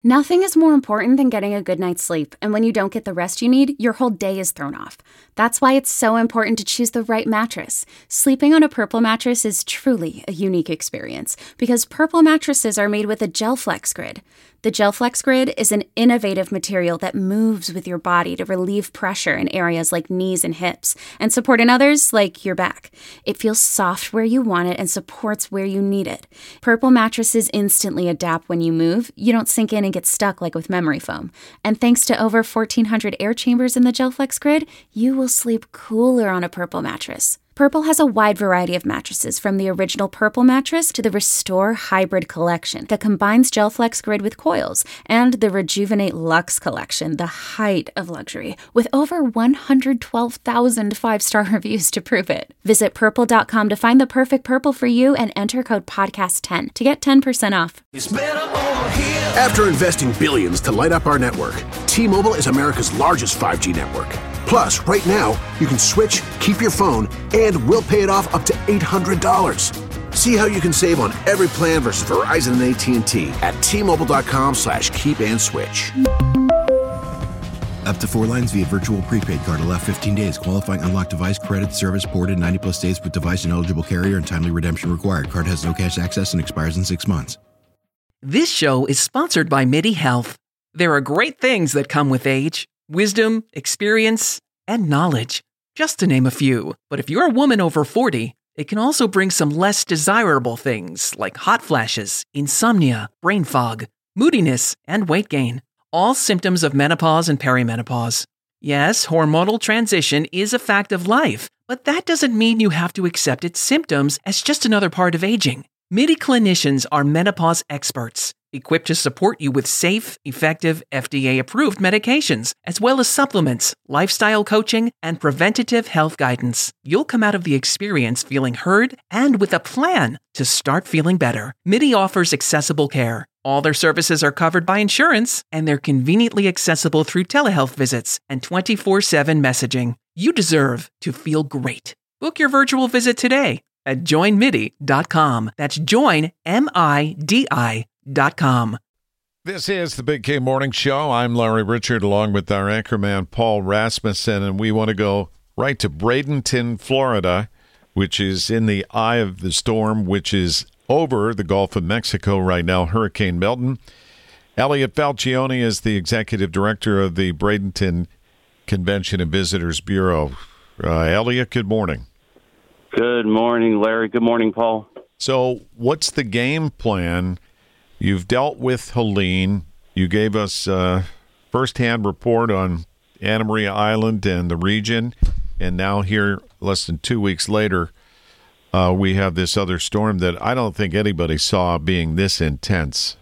Nothing is more important than getting a good night's sleep, and when you don't get the rest you need, your whole day is thrown off. That's why it's so important to choose the right mattress. Sleeping on a Purple mattress is truly a unique experience, because Purple mattresses are made with a GelFlex Grid. The GelFlex Grid is an innovative material that moves with your body to relieve pressure in areas like knees and hips, and support in others like your back. It feels soft where you want it and supports where you need it. Purple mattresses instantly adapt when you move. You don't sink in and get stuck like with memory foam. And thanks to over 1,400 air chambers in the GelFlex Grid, you will sleep cooler on a Purple mattress. Purple has a wide variety of mattresses, from the original Purple mattress to the Restore Hybrid collection that combines GelFlex Grid with coils, and the Rejuvenate Luxe collection, the height of luxury, with over 112,000 five-star reviews to prove it. Visit purple.com to find the perfect Purple for you and enter code podcast10 to get 10% off. After investing billions to light up our network, T-Mobile is America's largest 5G network. Plus, right now, you can switch, keep your phone, and we'll pay it off up to $800. See how you can save on every plan versus Verizon and AT&T at T-Mobile.com/keep and switch. Up to 4 lines via virtual prepaid card. Allow 15 days. Qualifying unlocked device credit service ported 90-plus days with device and eligible carrier and timely redemption required. Card has no cash access and expires in 6 months. This show is sponsored by MIDI Health. There are great things that come with age. Wisdom, experience, and knowledge, just to name a few. But if you're a woman over 40, it can also bring some less desirable things like hot flashes, insomnia, brain fog, moodiness, and weight gain. All symptoms of menopause and perimenopause. Yes, hormonal transition is a fact of life, but that doesn't mean you have to accept its symptoms as just another part of aging. MIDI clinicians are menopause experts, equipped to support you with safe, effective, FDA-approved medications, as well as supplements, lifestyle coaching, and preventative health guidance. You'll come out of the experience feeling heard and with a plan to start feeling better. MIDI offers accessible care. All their services are covered by insurance, and they're conveniently accessible through telehealth visits and 24/7 messaging. You deserve to feel great. Book your virtual visit today at joinmidi.com. That's joinmidi.com. This is the Big K Morning Show. I'm Larry Richard, along with our anchorman Paul Rasmussen, and we want to go right to Bradenton, Florida, which is in the eye of the storm, which is over the Gulf of Mexico right now, Hurricane Milton. Elliot Falcione is the executive director of the Bradenton Convention and Visitors Bureau. Elliot, good morning. Good morning, Larry. Good morning, Paul. So what's the game plan? You've dealt with Helene. You gave us a firsthand report on Anna Maria Island and the region. And now here, less than 2 weeks later, we have this other storm that I don't think anybody saw being this intense.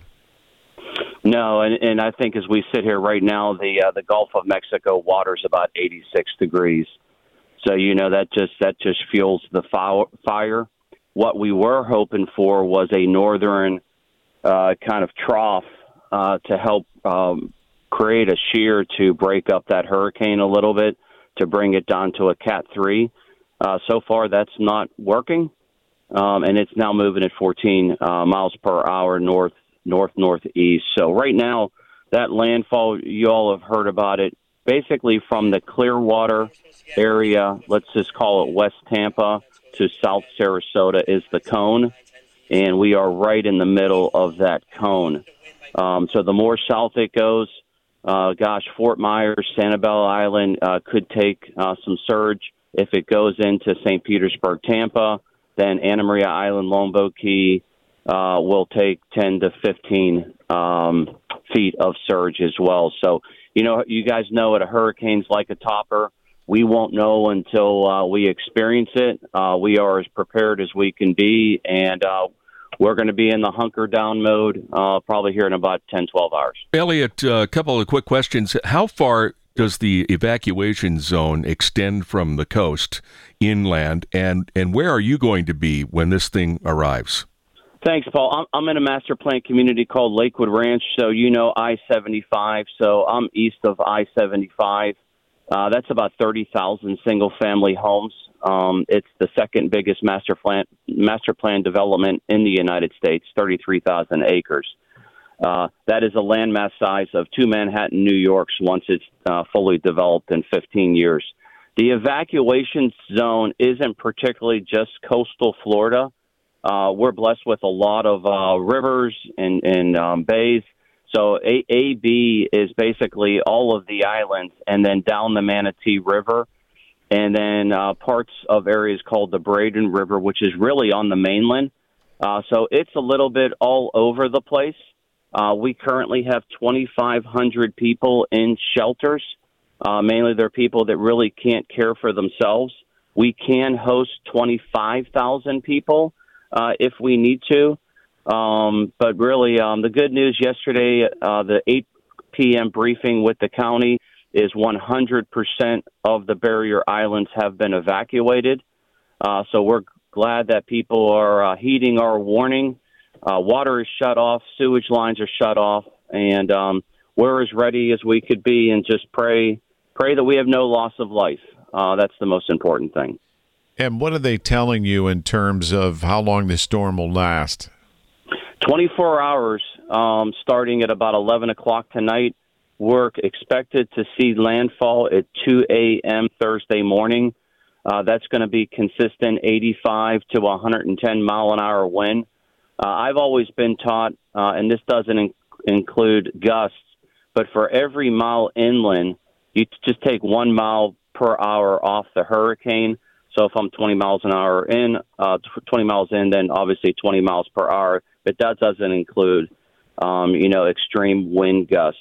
No, and I think as we sit here right now, the Gulf of Mexico water's about 86 degrees. So, that just fuels the fire. What we were hoping for was a northern kind of trough to help create a shear to break up that hurricane a little bit, to bring it down to a Cat 3. So far, that's not working, and it's now moving at 14 miles per hour northeast. So right now, that landfall, you all have heard about it, basically from the Clearwater area, let's just call it West Tampa, to South Sarasota is the cone, and we are right in the middle of that cone. So the more south it goes, Fort Myers, Sanibel Island could take some surge. If it goes into St. Petersburg, Tampa, then Anna Maria Island, Longboat Key will take 10 to 15 feet of surge as well. So, you guys know a hurricane's like a topper. We won't know until we experience it. We are as prepared as we can be, and we're going to be in the hunker down mode probably here in about 10, 12 hours. Elliot, a couple of quick questions. How far does the evacuation zone extend from the coast inland, and where are you going to be when this thing arrives? Thanks, Paul. I'm in a master plan community called Lakewood Ranch, so I-75, so I'm east of I-75. That's about 30,000 single-family homes. It's the second biggest master plan development in the United States, 33,000 acres. That is a landmass size of 2 Manhattan, New Yorks once it's fully developed in 15 years. The evacuation zone isn't particularly just coastal Florida. We're blessed with a lot of rivers and bays. So AB is basically all of the islands and then down the Manatee River and then parts of areas called the Braden River, which is really on the mainland. So it's a little bit all over the place. We currently have 2,500 people in shelters. Mainly they're people that really can't care for themselves. We can host 25,000 people if we need to. But really, the good news yesterday, the 8 p.m. briefing with the county is 100% of the barrier islands have been evacuated. So we're glad that people are heeding our warning. Water is shut off, sewage lines are shut off, and we're as ready as we could be and just pray that we have no loss of life. That's the most important thing. And what are they telling you in terms of how long this storm will last? 24 hours, starting at about 11 o'clock tonight. We're expected to see landfall at 2 a.m. Thursday morning. That's going to be consistent 85 to 110 mile an hour wind. I've always been taught, and this doesn't include gusts, but for every mile inland, you just take 1 mile per hour off the hurricane. So if I'm 20 miles an hour in, 20 miles in, then obviously 20 miles per hour. But that doesn't include, extreme wind gusts.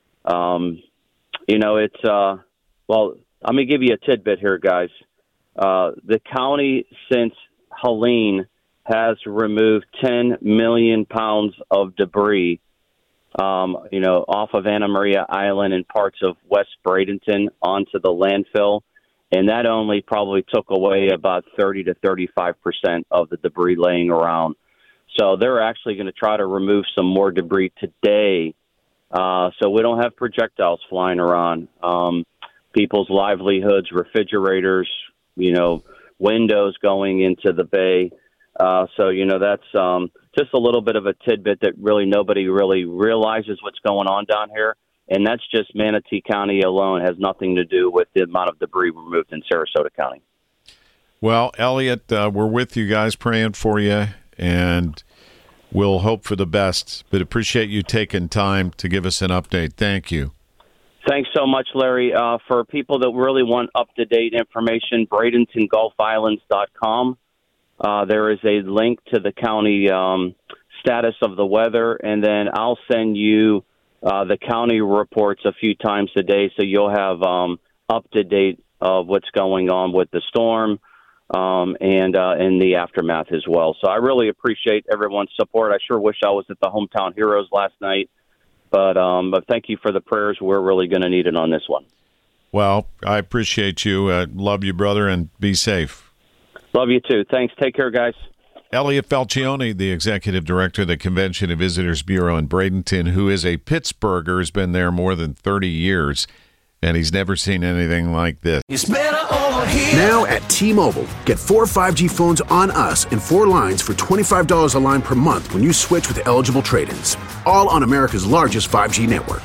It's well, let me give you a tidbit here, guys. The county, since Helene, has removed 10 million pounds of debris, off of Anna Maria Island and parts of West Bradenton onto the landfill. And that only probably took away about 30 to 35% of the debris laying around. So they're actually going to try to remove some more debris today. So we don't have projectiles flying around. People's livelihoods, refrigerators, windows going into the bay. So that's just a little bit of a tidbit that really nobody really realizes what's going on down here. And that's just Manatee County alone. It has nothing to do with the amount of debris removed in Sarasota County. Well, Elliot, we're with you guys, praying for you, and we'll hope for the best. But appreciate you taking time to give us an update. Thank you. Thanks so much, Larry. For people that really want up-to-date information, BradentonGulfIslands.com. There is a link to the county status of the weather, and then I'll send you the county reports a few times a day, so you'll have up-to-date of what's going on with the storm and in the aftermath as well. So I really appreciate everyone's support. I sure wish I was at the Hometown Heroes last night, but thank you for the prayers. We're really going to need it on this one. Well, I appreciate you. Love you, brother, and be safe. Love you too. Thanks. Take care, guys. Elliot Falcione, the executive director of the Convention and Visitors Bureau in Bradenton, who is a Pittsburgher, has been there more than 30 years, and he's never seen anything like this. It's better over here. Now at T-Mobile, get 4 5G phones on us and 4 lines for $25 a line per month when you switch with eligible trade-ins. All on America's largest 5G network.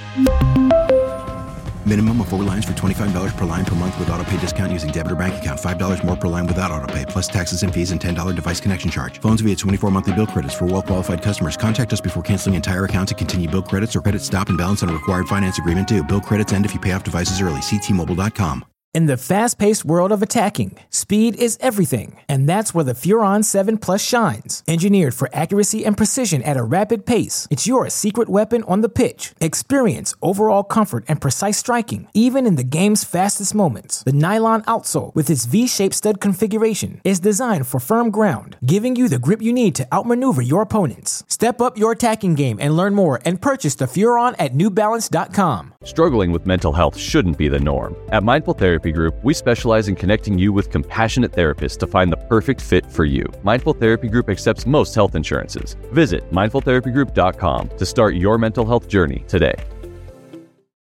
Minimum of 4 lines for $25 per line per month with autopay discount using debit or bank account. $5 more per line without autopay, plus taxes and fees and $10 device connection charge. Phones via 24 monthly bill credits for well-qualified customers. Contact us before canceling entire account to continue bill credits or credit stop and balance on a required finance agreement due. Bill credits end if you pay off devices early. See T-Mobile.com. In the fast-paced world of attacking, speed is everything, and that's where the Furon 7 Plus shines. Engineered for accuracy and precision at a rapid pace, it's your secret weapon on the pitch. Experience overall comfort and precise striking, even in the game's fastest moments. The nylon outsole, with its V-shaped stud configuration, is designed for firm ground, giving you the grip you need to outmaneuver your opponents. Step up your attacking game and learn more and purchase the Furon at NewBalance.com. Struggling with mental health shouldn't be the norm. At Mindful Therapy Group, we specialize in connecting you with compassionate therapists to find the perfect fit for you. Mindful Therapy Group accepts most health insurances. Visit mindfultherapygroup.com to start your mental health journey today.